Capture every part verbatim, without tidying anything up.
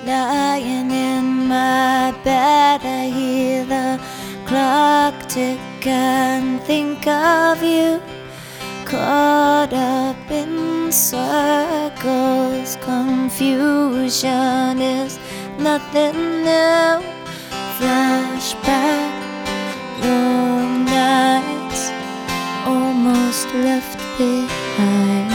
Lying in my bed, I hear the clock tick and think of you. Caught up in circles, confusion is nothing new. Flashback, long nights almost left behind.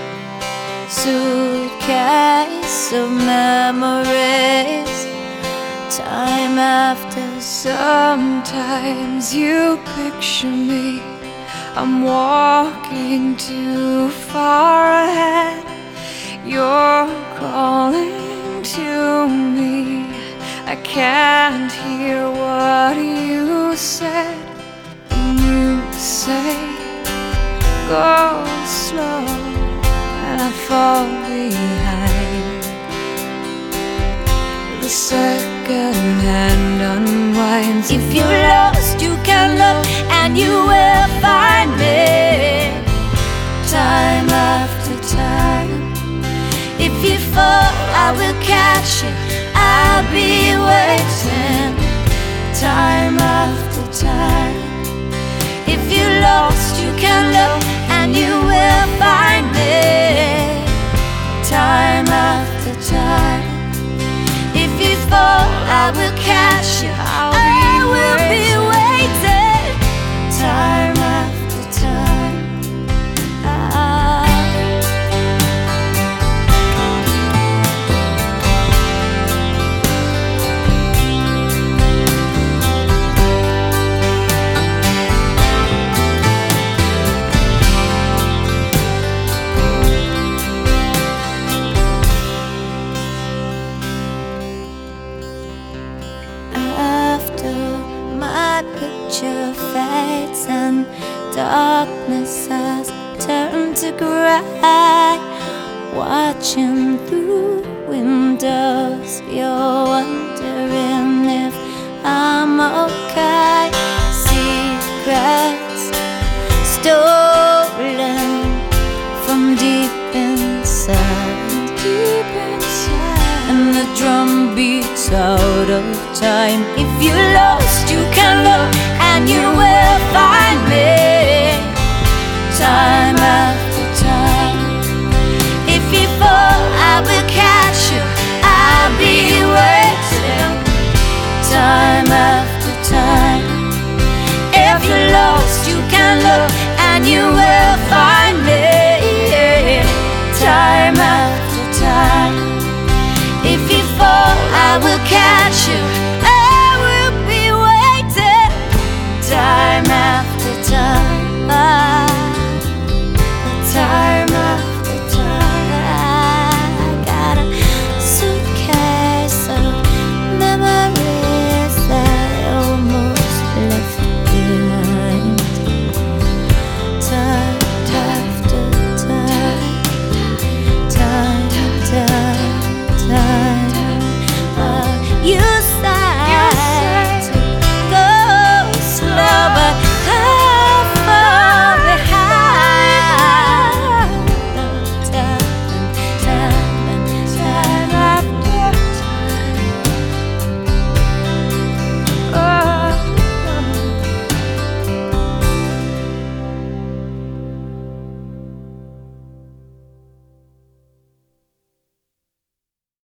Suitcase of memories, time after. Sometimes you picture me, I'm walking too far ahead. You're calling to me, I can't hear what you said. You say, go slow, and I fall behind. The second hand unwinds. If you're lost, you can look and you will find me. Time after time. If you fall, I will catch you, I'll be waiting. Time after time. If you're lost, you can look and you will find me. Time after time. If you fall, I will catch you, I'll I will be waiting. Time after time. Ah. Picture fades and darkness has turned to gray. Watching through windows, you're wondering if I'm okay. Secrets stolen from deep inside, deep inside, and the drum beats out of time. If you're lost, you can look and you will find me. Time after time. If you fall, I will catch you, I'll be waiting. Time after time. If you're lost, you can look and you will find me. Time after time. If you fall, I will catch you,